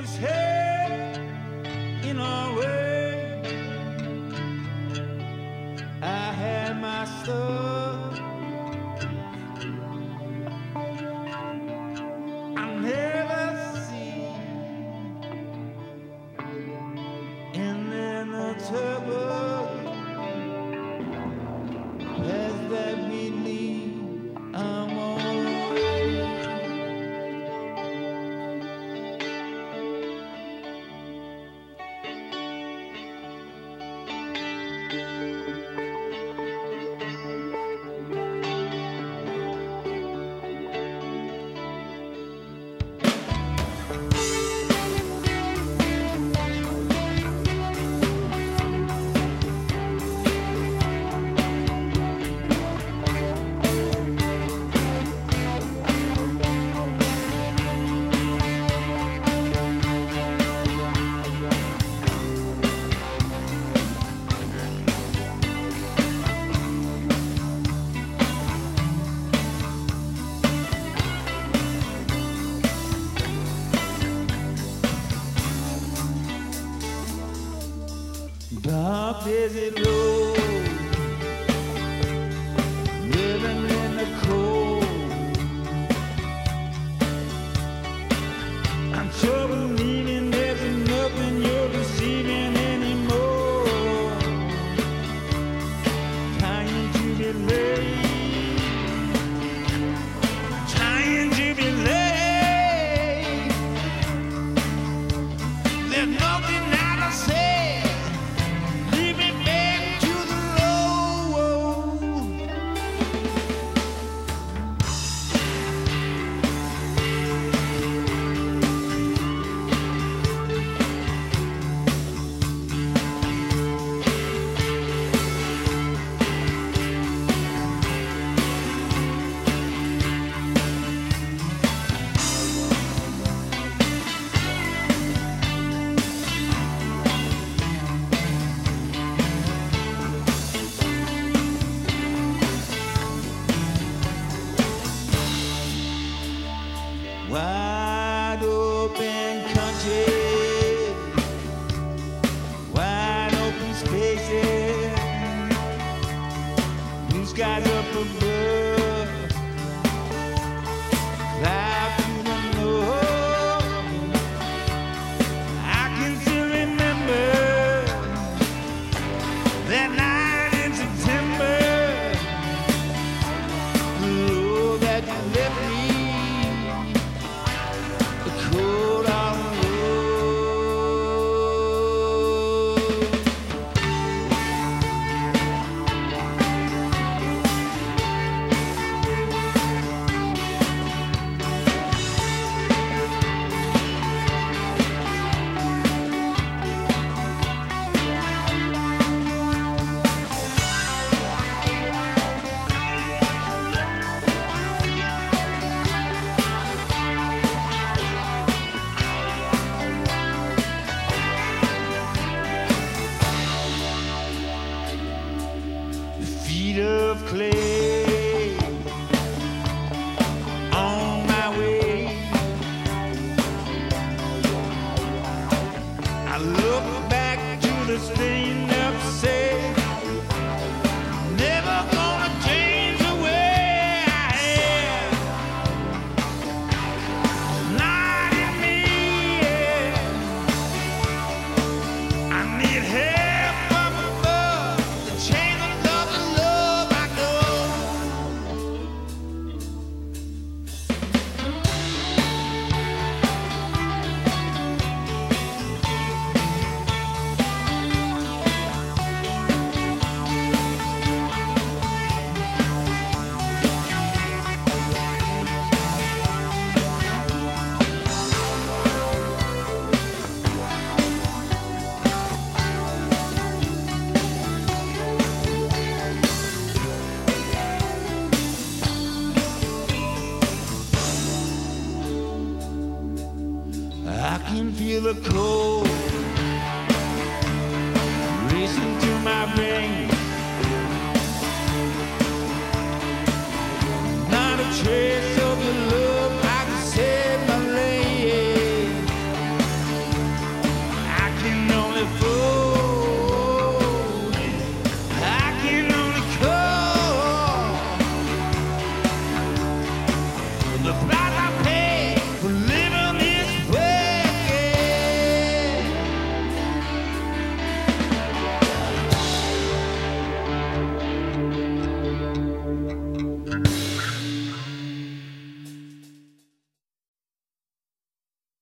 his head in a way. I had my stuff. I never see. And then the turbo has that belief I'm on the way. Dark desert road, living in the cold. I'm sure believing there's nothing you're deceiving anymore. Trying to be late, trying to be late. There's nothing I can say. Wide open country, wide open spaces, blue skies up above, clouds to the north. I can still remember that night in September, the road that you left me. Cold on the feet of clay on my way. I look back to the stain of say, never gonna change the way I am. Not in me, yeah. I need help from above to change the love and love I know. I can feel the cold racing through my veins.